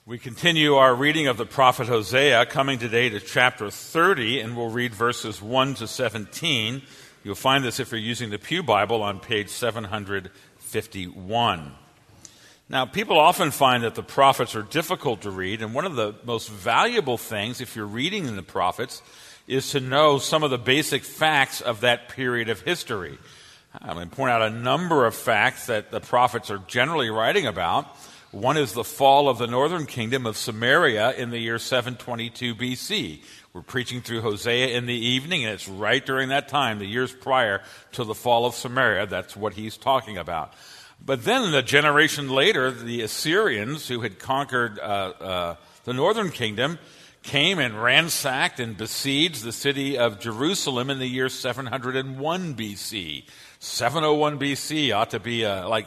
We continue our reading of the prophet Hosea, coming today to chapter 30, and we'll read verses 1 to 17. You'll find this if you're using the Pew Bible on page 751. Now, people often find that the prophets are difficult to read, and one of the most valuable things, if you're reading in the prophets, is to know some of the basic facts of that period of history. I'm going to point out a number of facts that the prophets are generally writing about. One is the fall of the northern kingdom of Samaria in the year 722 BC. We're preaching through Hosea in the evening, and it's right during that time, the years prior to the fall of Samaria. That's what he's talking about. But then a generation later, the Assyrians, who had conquered the northern kingdom, came and ransacked and besieged the city of Jerusalem in the year 701 BC. 701 BC ought to be like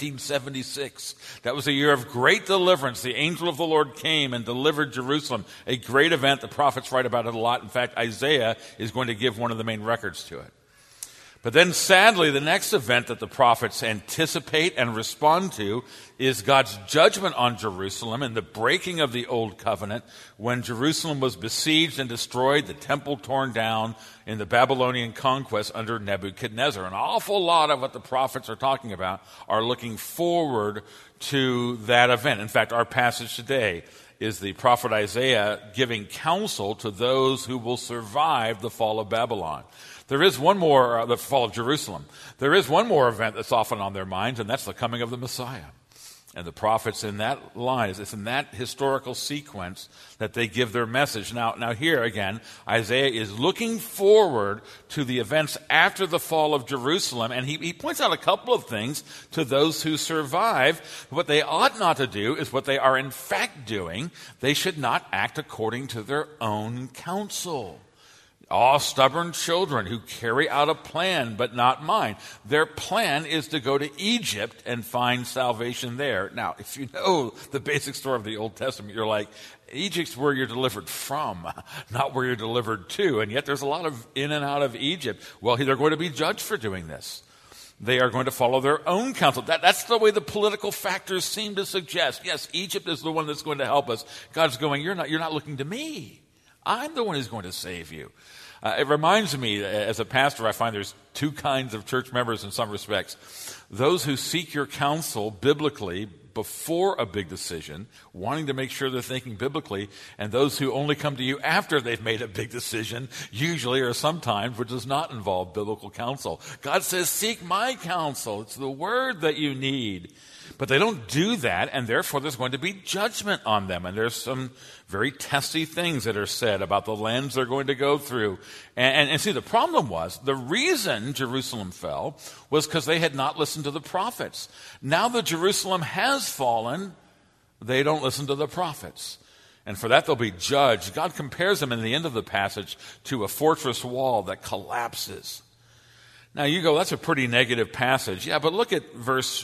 1776. That was a year of great deliverance. The angel of the Lord came and delivered Jerusalem. A great event. The prophets write about it a lot. In fact, Isaiah is going to give one of the main records to it. But then, sadly, the next event that the prophets anticipate and respond to is God's judgment on Jerusalem and the breaking of the Old Covenant when Jerusalem was besieged and destroyed, the temple torn down in the Babylonian conquest under Nebuchadnezzar. An awful lot of what the prophets are talking about are looking forward to that event. In fact, our passage today is the prophet Isaiah giving counsel to those who will survive the fall of Babylon. There is one more, the fall of Jerusalem. There is one more event that's often on their minds, and that's the coming of the Messiah. And the prophets in that line, it's in that historical sequence that they give their message. Now here again, Isaiah is looking forward to the events after the fall of Jerusalem, and he points out a couple of things to those who survive. What they ought not to do is what they are in fact doing. They should not act according to their own counsel. All stubborn children who carry out a plan, but not mine. Their plan is to go to Egypt and find salvation there. Now, if you know the basic story of the Old Testament, you're like, Egypt's where you're delivered from, not where you're delivered to. And yet there's a lot of in and out of Egypt. Well, they're going to be judged for doing this. They are going to follow their own counsel. That's the way the political factors seem to suggest. Yes, Egypt is the one that's going to help us. God's going, you're not looking to me. I'm the one who's going to save you. It reminds me, as a pastor, I find there's two kinds of church members in some respects. Those who seek your counsel biblically before a big decision, wanting to make sure they're thinking biblically, and those who only come to you after they've made a big decision, usually or sometimes, which does not involve biblical counsel. God says, seek my counsel. It's the word that you need. But they don't do that, and therefore there's going to be judgment on them. And there's some very testy things that are said about the lands they're going to go through. And see, the problem was, the reason Jerusalem fell was because they had not listened to the prophets. Now that Jerusalem has fallen, they don't listen to the prophets. And for that they'll be judged. God compares them in the end of the passage to a fortress wall that collapses. Now you go, that's a pretty negative passage. Yeah, but look at verse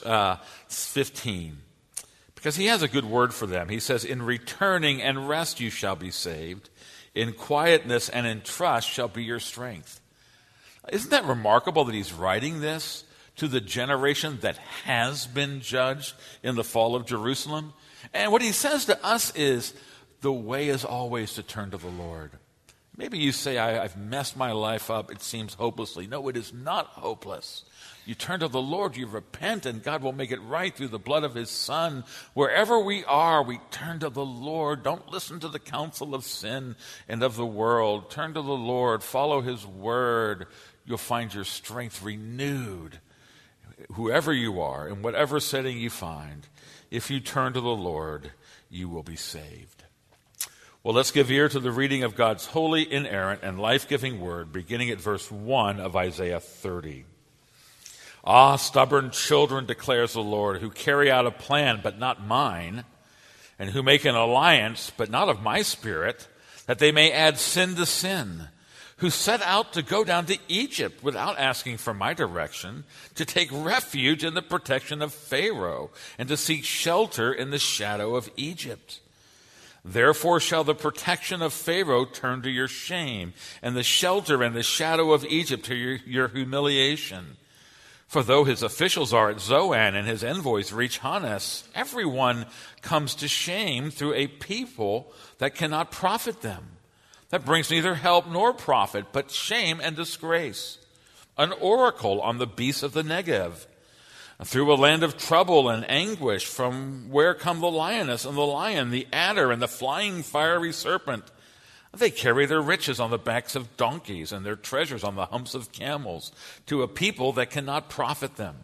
15. Because he has a good word for them. He says, in returning and rest you shall be saved. In quietness and in trust shall be your strength. Isn't that remarkable that he's writing this to the generation that has been judged in the fall of Jerusalem? And what he says to us is, the way is always to turn to the Lord. Maybe you say, I've messed my life up. It seems hopelessly. No, it is not hopeless. You turn to the Lord, you repent, and God will make it right through the blood of his Son. Wherever we are, we turn to the Lord. Don't listen to the counsel of sin and of the world. Turn to the Lord. Follow his word. You'll find your strength renewed. Whoever you are, in whatever setting you find, if you turn to the Lord, you will be saved. Well, let's give ear to the reading of God's holy, inerrant, and life-giving word, beginning at verse 1 of Isaiah 30. Ah, stubborn children, declares the Lord, who carry out a plan, but not mine, and who make an alliance, but not of my spirit, that they may add sin to sin, who set out to go down to Egypt without asking for my direction, to take refuge in the protection of Pharaoh, and to seek shelter in the shadow of Egypt. Therefore shall the protection of Pharaoh turn to your shame, and the shelter and the shadow of Egypt to your humiliation. For though his officials are at Zoan and his envoys reach Hanes, everyone comes to shame through a people that cannot profit them. That brings neither help nor profit, but shame and disgrace. An oracle on the beasts of the Negev. Through a land of trouble and anguish, from where come the lioness and the lion, the adder and the flying fiery serpent. They carry their riches on the backs of donkeys and their treasures on the humps of camels to a people that cannot profit them.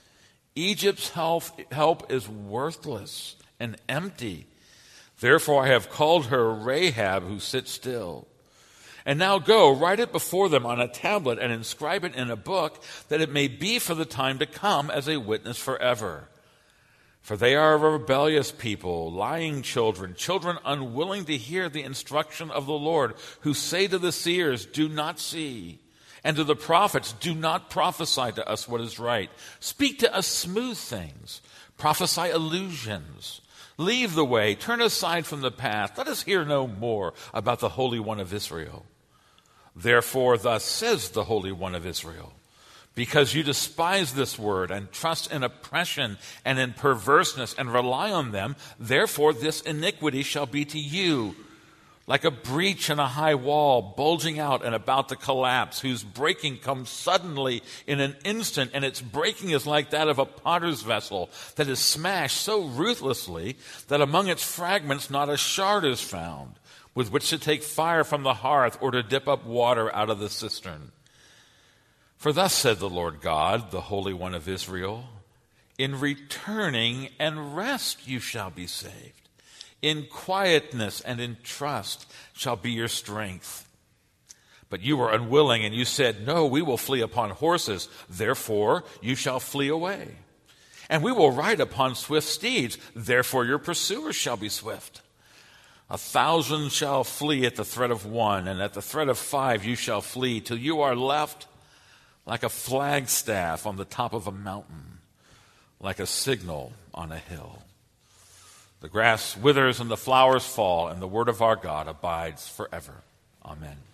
Egypt's help is worthless and empty. Therefore I have called her Rahab, who sits still. And now go, write it before them on a tablet and inscribe it in a book, that it may be for the time to come as a witness forever. For they are a rebellious people, lying children, children unwilling to hear the instruction of the Lord, who say to the seers, do not see, and to the prophets, do not prophesy to us what is right. Speak to us smooth things, prophesy illusions. Leave the way, turn aside from the path. Let us hear no more about the Holy One of Israel. Therefore, thus says the Holy One of Israel, because you despise this word and trust in oppression and in perverseness and rely on them, therefore this iniquity shall be to you like a breach in a high wall, bulging out and about to collapse, whose breaking comes suddenly in an instant, and its breaking is like that of a potter's vessel that is smashed so ruthlessly that among its fragments not a shard is found with which to take fire from the hearth or to dip up water out of the cistern. For thus said the Lord God, the Holy One of Israel, in returning and rest you shall be saved. In quietness and in trust shall be your strength. But you were unwilling, and you said, no, we will flee upon horses. Therefore you shall flee away. And we will ride upon swift steeds. Therefore your pursuers shall be swift. 1,000 shall flee at the threat of one, and at the threat of 5 you shall flee, till you are left like a flagstaff on the top of a mountain, like a signal on a hill. The grass withers and the flowers fall, and the word of our God abides forever. Amen.